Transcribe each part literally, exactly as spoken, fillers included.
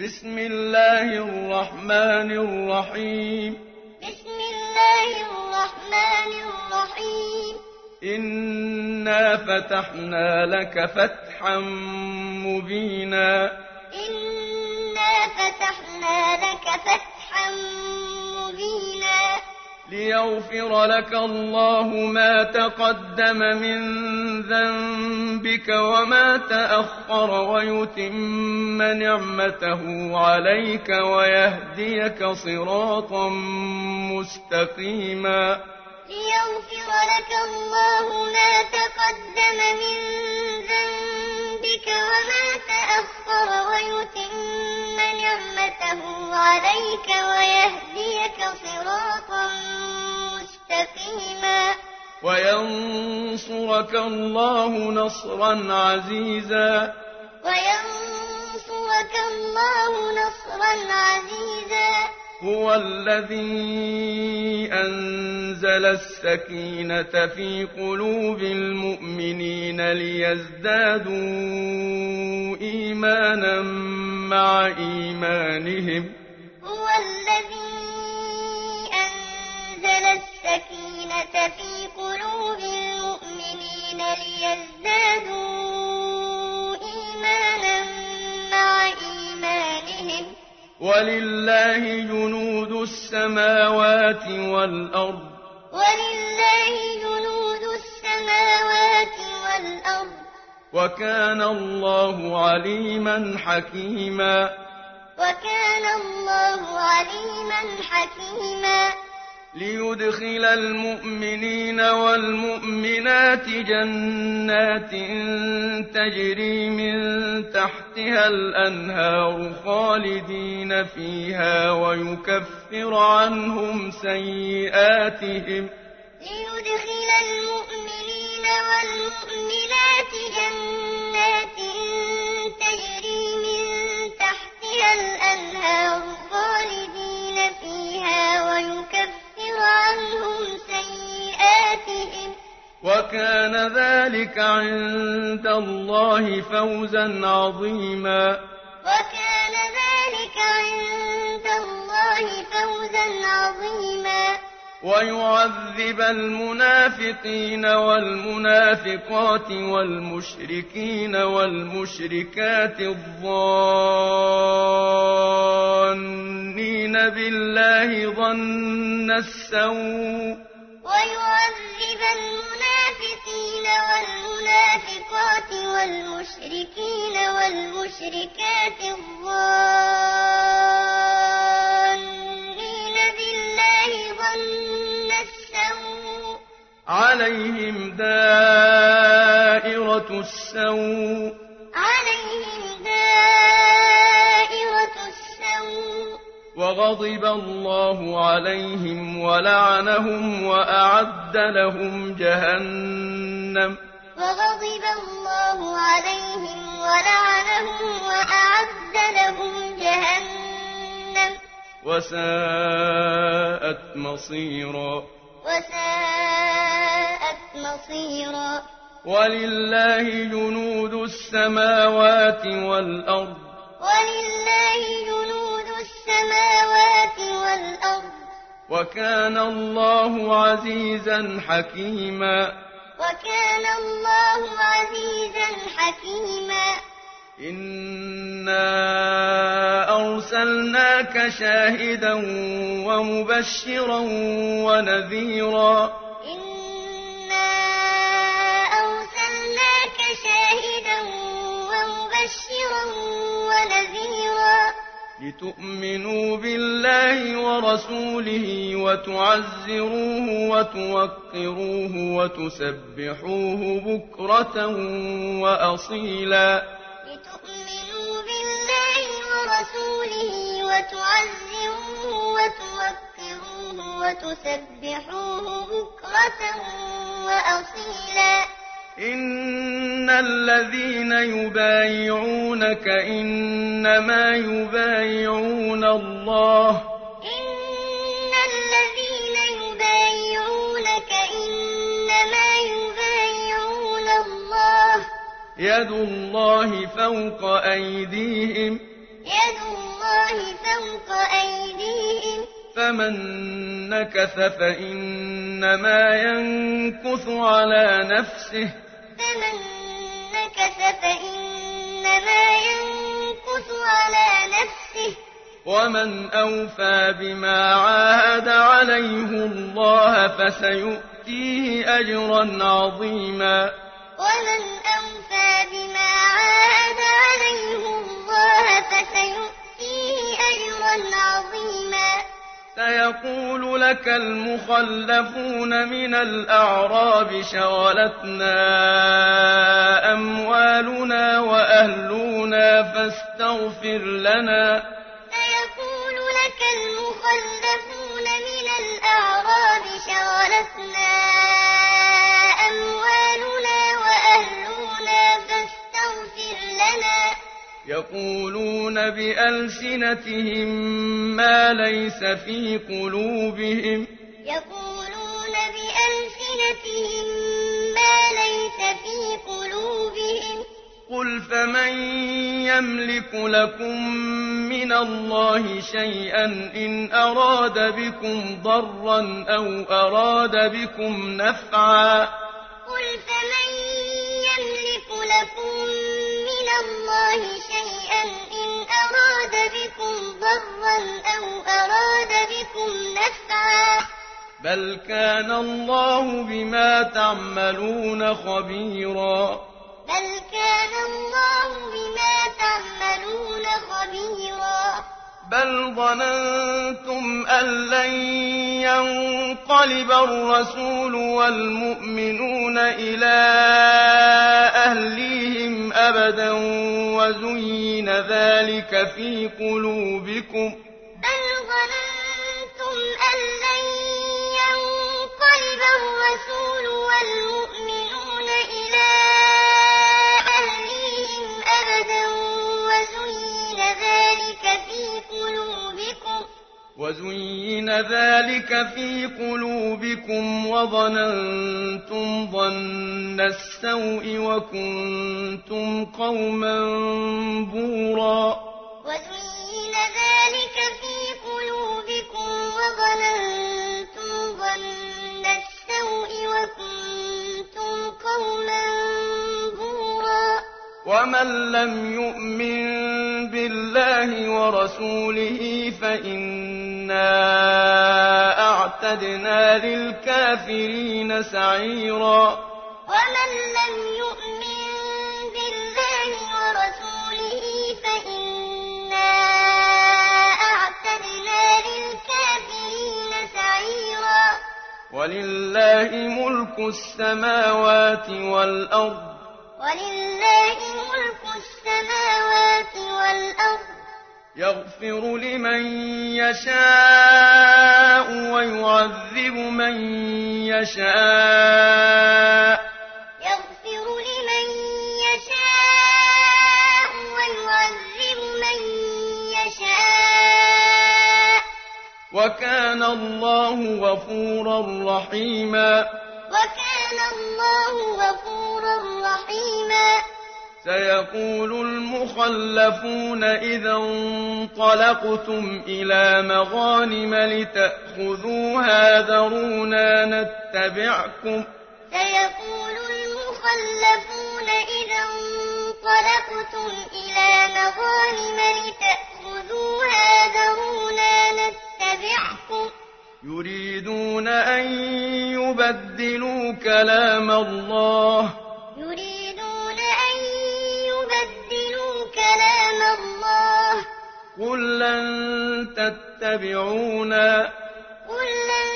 بسم الله الرحمن الرحيم بسم الله الرحمن الرحيم إنا فتحنا لك فتحا مبينا إنا فتحنا لك فتحا مبينا ليغفر لك الله ما تقدم من ذنبك وما تأخر ويتم نعمته عليك ويهديك صراطا مستقيما ليغفر لك الله ما تقدم من ذنبك وما تأخر ويتم نعمته عليك ويهديك صراطا مستقيما وينصرك الله نصرا عزيزا وينصرك الله نصرا عزيزا هو الذي أنزل السكينة في قلوب المؤمنين ليزدادوا إيمانا مع إيمانهم هو الذي أنزل السكينة في قلوب المؤمنين ليزدادوا إيمانا مع إيمانهم ولله جنود السماوات والأرض ولله جنود السماوات والأرض وكان الله عليما حكيما وكان الله عليما حكيما ليدخل المؤمنين والمؤمنات جنات تجري من تحتها الأنهار خالدين فيها ويكفر عنهم سيئاتهم ليدخل المؤمنين والمؤمنات جنات تجري من تحتها الأنهار خالدين فيها ويكفر عنهم سيئاتهم وكان ذلك عند الله فوزا عظيما وكان ذلك عند الله فوزا عظيما ويعذب المنافقين والمنافقات والمشركين والمشركات الظانين بالله ظن السوء ويعذب المنافقين والمنافقات والمشركين والمشركات الظانين بالله ظن السوء عليهم دائرة السوء عليهم دائرة السوء وغضب الله عليهم ولعنهم وأعد لهم جهنم وغضب الله عليهم ولعنهم وأعد لهم جهنم وساءت مصيرا وساءت مصيرا ولله جنود السماوات والأرض ولله جنود السماوات والأرض وكان الله عزيزا حكيما وكان الله عزيزا حكيما إنا أرسلناك شاهدا ومبشرا ونذيرا إنا أرسلناك شاهدا ومبشرا ونذيرا لتؤمنوا بالله ورسوله وتعزروه وتوقروه وتسبحوه بكرة وأصيلا لتؤمنوا بالله ورسوله وتعزروه وتوقروه وتسبحوه بكرة وأصيلا إن الذين يبايعونك إنما يبايعون الله إن الذين يبايعونك إنما يبايعون الله يد الله فوق أيديهم يد الله الله فوق أيديهم فمن نكث فإنما ينكث على نفسه فمن نكث فإنما ينكث على نفسه ومن أوفى بما عاهد عليه الله فسيؤتيه أجرا عظيما ومن أوفى بما عاهد عليه الله فسيؤتيه أجرا عظيما سيقول لك المخلفون من الأعراب شغلتنا أموالنا وأهلنا فاستغفر لنا سيقول لك المخلفون من الأعراب شغلتنا أموالنا وأهلنا فاستغفر لنا يقولون بألسنتهم ما ليس في قلوبهم يقولون بألسنتهم ما ليس في قلوبهم قل فمن يملك لكم من الله شيئا إن أراد بكم ضرا أو أراد بكم نفعا قل فمن يملك لكم من الله شيئا إن أراد بكم ضرا أو أراد بكم نفعا بل كان الله بما تعملون خبيرا بل كان الله بما تعملون خبيرا بل ظننتم أن لن ينقلب الرسول والمؤمنون إلى أهليهم أبدا وزين ذلك في قلوبكم بل ظننتم أن لن ينقلب الرسول والمؤمنون إلى أهليهم أبدا وزين ذلك في قلوبكم وزين ذلك في قلوبكم وظننتم ظن السوء وكنتم قوما بورا وزين ذلك في قلوبكم وظننتم ظن السوء وكنتم قوما بورا ومن لم يؤمن بالله ورسوله فإنا أعتدنا للكافرين سعيرا ومن لم يؤمن بالله ورسوله فإنا أعتدنا للكافرين سعيرا ولله ملك السماوات والأرض ولله ملك السماوات والأرض يغفر لمن يشاء ويعذب من يشاء يغفر لمن يشاء ويعذب من يشاء وكان الله غفورا رحيما وكان الله غفورا رحيما سيقول المخلفون إذا انطلقتم إلى مغانم لتأخذوها ذرونا نتبعكم سيقول المخلفون إذا انطلقتم إلى مغانم لتأخذوها ذرونا نتبعكم يريدون أن يبدلوا كلام الله يريدون أن يبدلوا كلام الله قل لن تتبعونا قل لن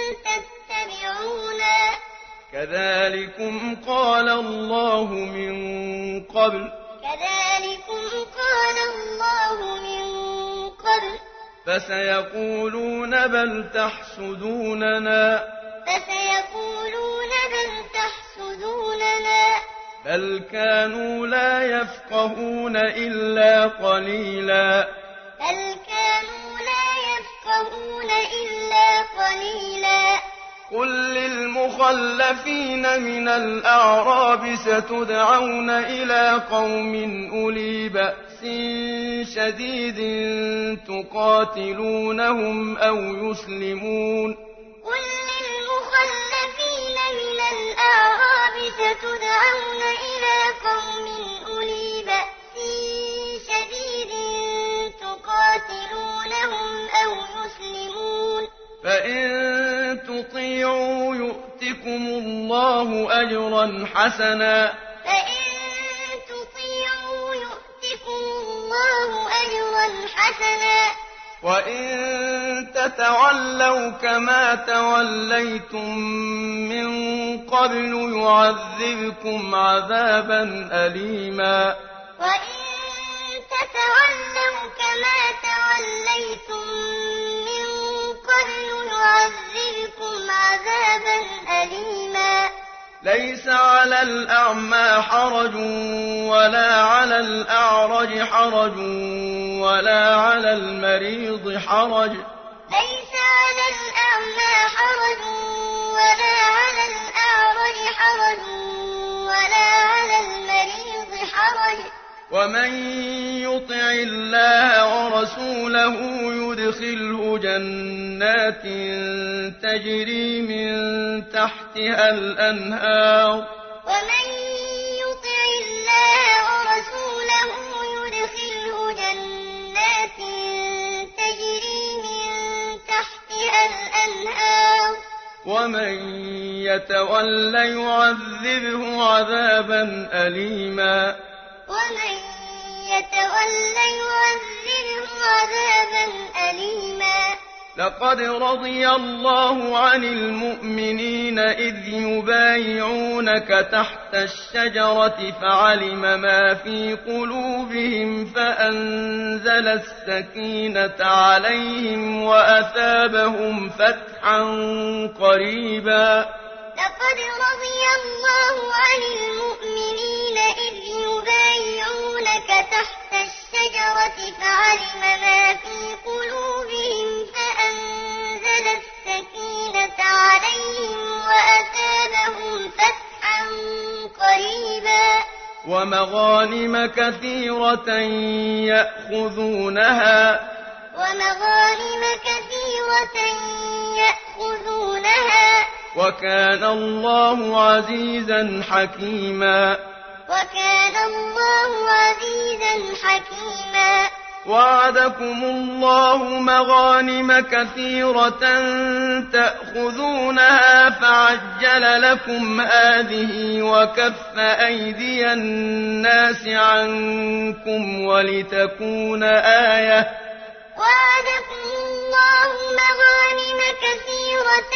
تتبعونا كذلكم قال الله من قبل كذلكم قال الله من قبل فسيقولون بل تحسدوننا فسيقولون بل تحسدوننا بل كانوا لا يفقهون إلا قليلا بل كانوا لا يفقهون إلا قليلا قل للمخلفين من الأعراب ستدعون إلى قوم أولي بأس بأس شديد تقاتلونهم أو يسلمون. قل للمخلفين من الأعراب ستدعون إلى قوم أولي بأس شديد تقاتلونهم أو يسلمون، فإن تطيعوا يؤتكم الله أجرا حسنا فإن تطيعوا يؤتكم الله أجرا حسنا، وإن تتولوا كما توليتم من قبل يعذبكم عذابا أليما. وإن تتولوا كما توليتم من قبل يعذبكم عذابا أليما. ليس على الأعمى حرج ولا على الأعرج حرج ولا على المريض حرج ليس على الأعمى حرج ولا على الأعرج حرج ولا على المريض حرج، ومن يطع الله ورسوله يدخله جنات تجري من تحتها الأنهار ومن يطع الله ورسوله يدخله جنات تجري من تحتها الأنهار، ومن يتول يعذبه عذابا أليما. ومن يتول يعذبه عذابا أليما. لقد رضي الله عن المؤمنين إذ يبايعونك تحت الشجرة فعلم ما في قلوبهم فأنزل السكينة عليهم وأثابهم فتحا قريبا. لقد رضي الله عن المؤمنين إذ يبايعونك تحت الشجرة فعلم ما في قلوبهم فأنزل السكينة عليهم وأثابهم فتحا قريبا. ومغانم كثيرة يأخذونها ومغانم كثيرة يأخذونها وكان الله عزيزا حكيما. وكان الله عزيزا حكيما. وعدكم الله مغانم كثيرة تأخذونها فعجل لكم هذه وكف أيدي الناس عنكم ولتكون آية وعدكم الله مغانم كثيرة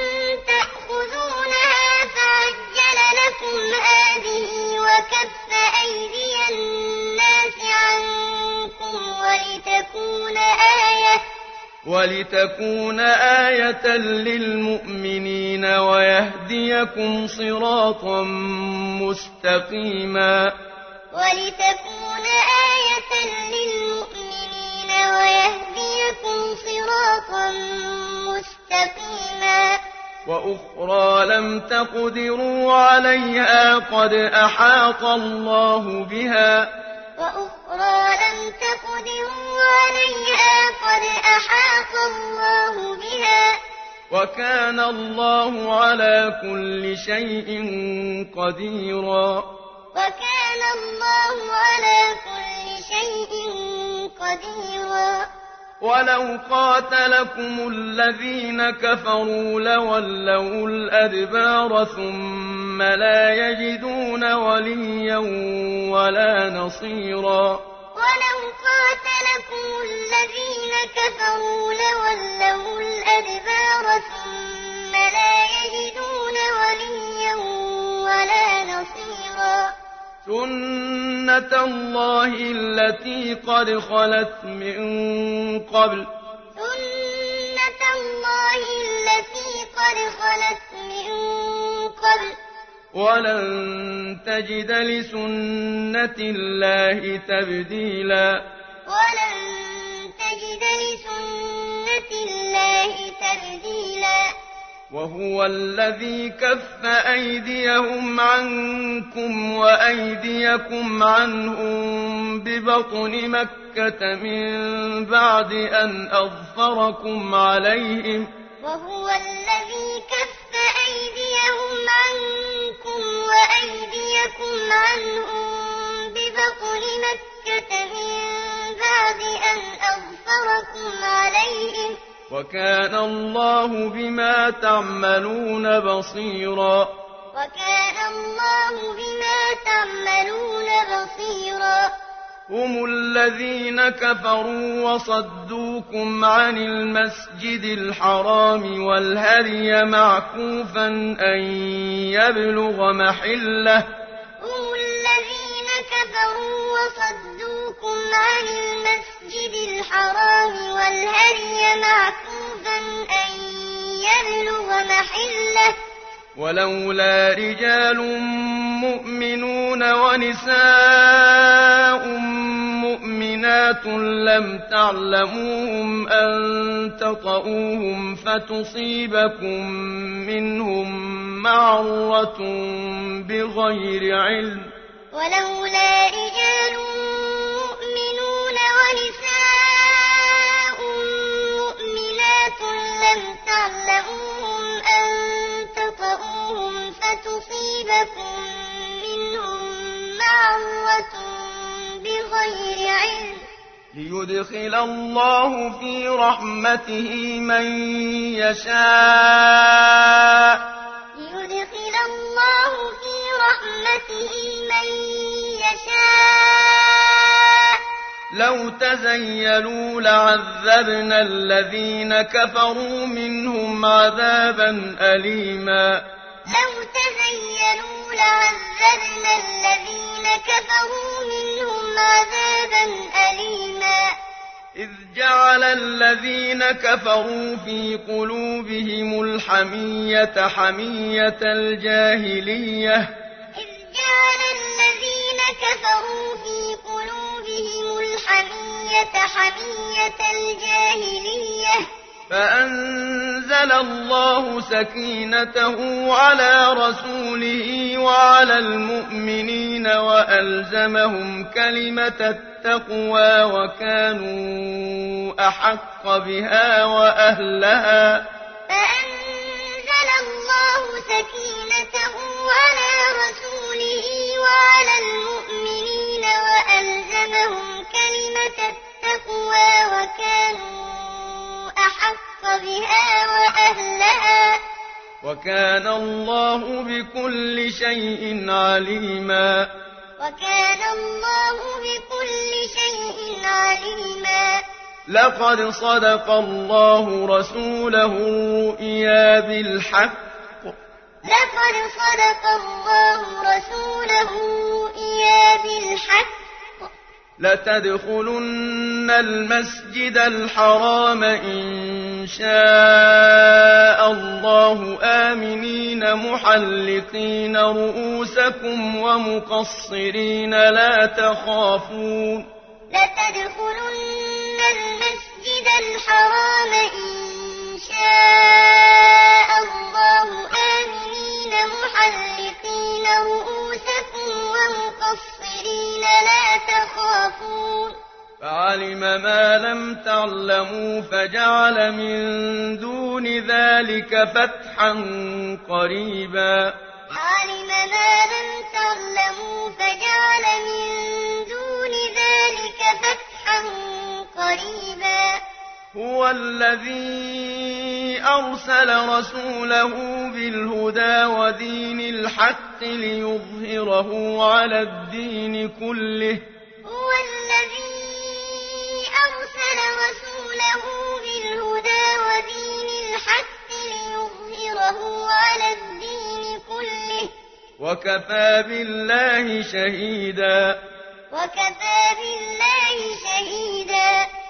تأخذونها فعجل لكم هذه وكف أيدي الناس عنكم ولتكون آية ولتكون آية للمؤمنين ويهديكم صراطا مستقيما. ولتكون آية للمؤمنين ويهديكم صراطا مستقيما. وأخرى لم تقدروا عليها قد أحاط الله بها. وأخرى لم تقدروا عليها قد أحاط الله بها. وكان الله على كل شيء قديرا. وكان الله على كل شيء قديرا. ولو قاتلكم الذين كفروا لولوا الأدبار ثم لا يجدون وليا ولا نصيرا. ولو قاتلكم الذين كفروا لولوا الأدبار ثم لا يجدون وليا ولا نصيرا. سنة الله التي قد خلت من قبل. سنة الله التي قد خلت من قبل. ولن تجد لسنة الله تبديلا. ولن تجد لسنة الله تبديلا. وهو الذي كف أيديهم عنكم وأيديكم عنهم ببطن مكة من بعد أن أظفركم عليهم وهو الذي كف أيديهم عنكم وأيديكم عنهم ببطن مكة من بعد أن أظفركم عليهم وكان الله بما تعملون بصيرا وكان الله بما تعملون بصيرا هم الذين كفروا وصدوكم عن المسجد الحرام والهدي معكوفا أن يبلغ محله هم الذين كفروا وصدوكم عن المسجد الحرام والهدي معكوفا أن يبلغ محله ولولا رجال مؤمنون ونساء مؤمنات لم تعلموهم أن تطؤوهم فتصيبكم منهم معرة بغير علم ولولا رجال مؤمنون ونساء مؤمنات لم تعلموهم أن تطؤوهم فتصيبكم منهم معرة بغير علم ليدخل الله في رحمته من يشاء ليدخل الله في رحمته من يشاء لو تزيلوا لعذبنا الذين كفروا منهم عذابا أليما لو تزيلوا لعذبنا الذين كفروا منهم عذابا أليما إذ جعل الذين كفروا في قلوبهم الحمية حمية الجاهلية إذ جعل الذين كفروا في قلوبهم الحمية حمية الجاهلية فأنزل الله سكينته على رسوله وعلى المؤمنين وألزمهم كلمة التقوى وكانوا أحق بها وأهلها فأنزل الله سكينته على رسوله وعلى المؤمنين وألزمهم كلمة التقوى وكانوا أحق بها وأهلها وكان الله بكل شيء عليما وكان الله بكل شيء عليما لقد صدق الله رسوله الرؤيا بالحق لقد صدق الله رسوله الرؤيا بالحق لتدخلن المسجد الحرام إن شاء الله آمنين محلقين رؤوسكم ومقصرين لا تخافون لتدخلن المسجد الحرام إن شاء الله آمنين محلقين رؤوسكم ومقصرين لا تخافون فعلم ما لم تعلموا فجعل من دون ذلك فتحا قريبا علم ما لم تعلموا فجعل من دون ذلك فتحا قريبا هو الذي أرسل رسوله بالهدى ودين الحق ليظهره على الدين كله هو الذي أرسل رسوله بالهدى ودين الحق ليظهره على الدين كله وكفى بالله شهيدا وكفى بالله شهيدا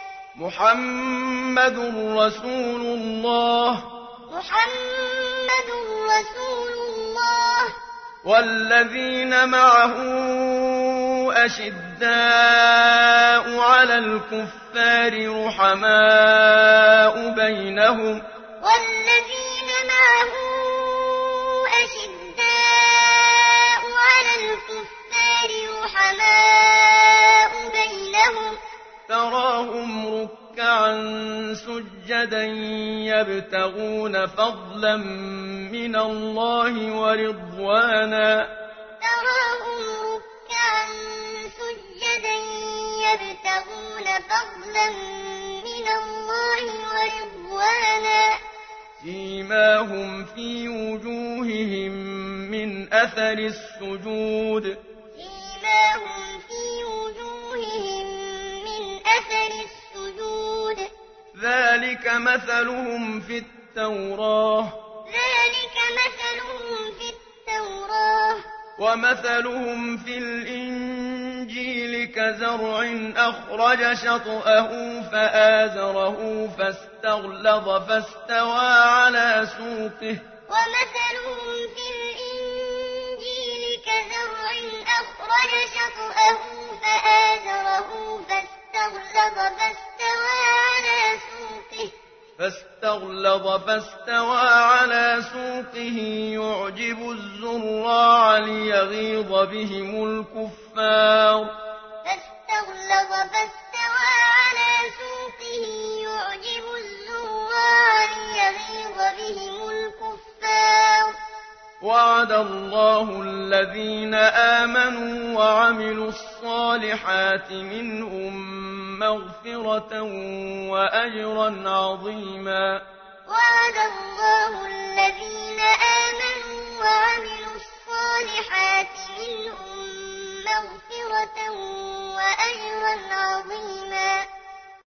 محمد رسول الله محمد رسول الله والذين معه أشداء على الكفار رحماء بينهم والذين معه أشداء على الكفار رحماء بينهم رُكَّعًا سُجَّدًا يَبْتَغُونَ فَضْلًا مِّنَ اللَّهِ وَرِضْوَانًا تراهم ركعا سجدا يبتغون فضلا من الله ورضوانا سِيمَاهُمْ فِي وُجُوهِهِم مِّنْ أَثَرِ السُّجُودِ سيماهم في وجوههم من أثر السجود ذَٰلِكَ مَثَلُهُمْ فِي التَّوْرَاةِ ذلك مثلهم في التوراة وَمَثَلُهُمْ فِي الْإِنجِيلِ كَزَرْعٍ أَخْرَجَ شَطْأَهُ فَآزَرَهُ فَاسْتَغْلَظَ فَاسْتَوَىٰ عَلَىٰ سُوقِهِ ومثلهم في الإنجيل كزرع أخرج شطأه فآزره فاستغلظ فاستوى على سوقه فاستغلظ فاستوى على سوقه يعجب الزراع ليغيظ بهم الكفار فاستغلظ فاستوى على سوقه يعجب الزراع ليغيظ بهم الكفار وعد الله الذين آمنوا وعملوا الصالحات منهم مغفرة وأجرا عظيما وعد الله الذين آمنوا وعملوا الصالحات منهم مغفرة وأجرا عظيما